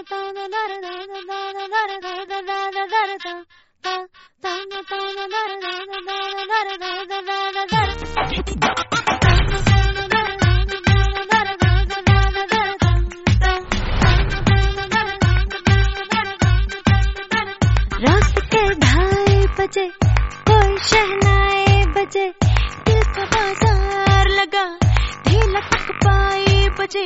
बजे कोई शहनाई बजे, दिल का बाजार लगा ढीला तक पाई बजे।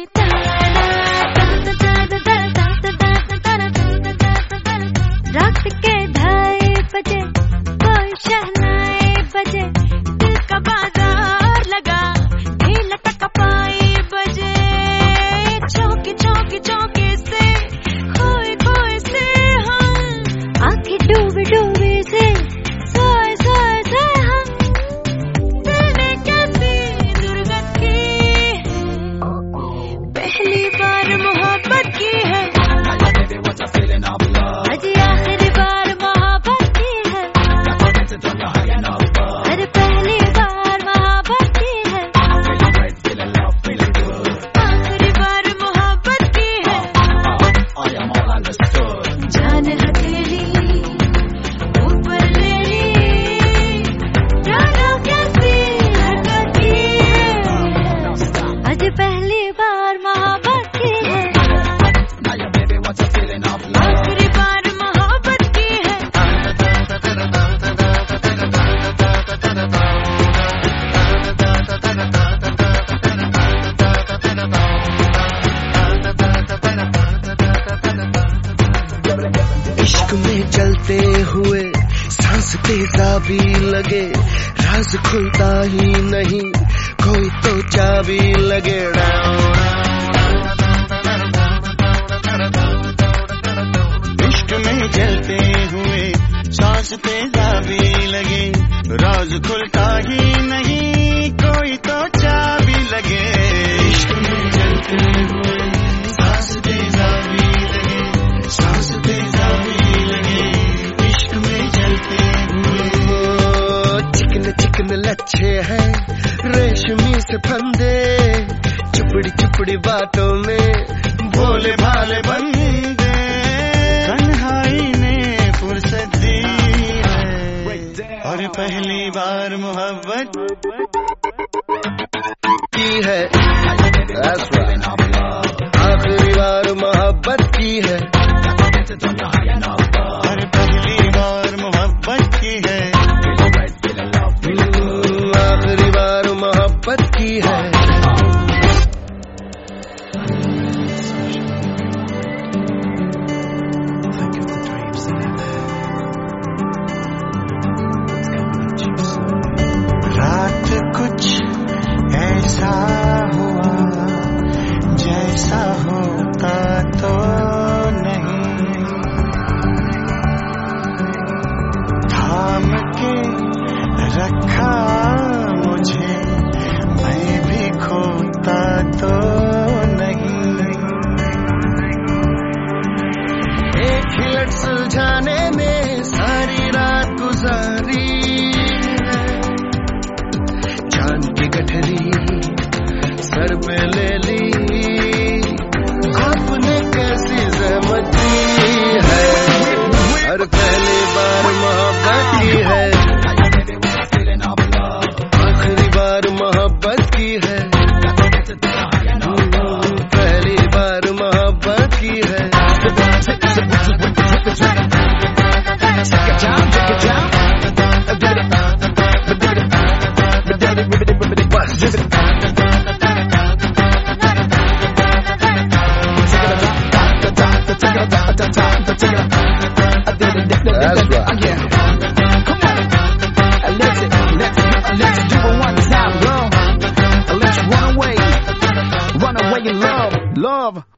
रात के 2:30 बजे कोई शहनाई बजे, दिल का बाजार लगा ढीला तक पाई बजे। चौकी चौकी चौकी से खोए खोए से हम आंखें डूबे डूबे से में चलते हुए सांस तेजाबी लगे, राज खुलता ही नहीं कोई तो चाबी लगे। इश्क में चलते हुए सांस तेजाबी लगे, राज खुलता ही नहीं कोई तो चाबी लगे। इश्क में चलते हुए सांस तेजाबी लगे, सांस तेजाबी लगे, इश्क में चलते हुए। चिकन चिकन लच्छे हैं रेशमी से फंदे, चुपड़ी चुपड़ी बातों में भोले भाले बंदे। तन्हाई ने फुर्सत दी है और पहली बार मोहब्बत की है। आखिरी बार मोहब्बत की है और पहली बार मोहब्बत की है। आखिरी बार मोहब्बत की है। रात कुछ ऐसा हुआ जैसा होता तो नहीं, थाम के रखा मुझे मैं भी खोता तो नहीं। एक हिलट सुलझाने में सारी रात गुजारी, गठरी सर पे ले ली, आपने कैसी ज़हमत दी है और पहली बार मोहब्बत की है। आखिरी बार मोहब्बत की है, पहली बार मोहब्बत की है। Love.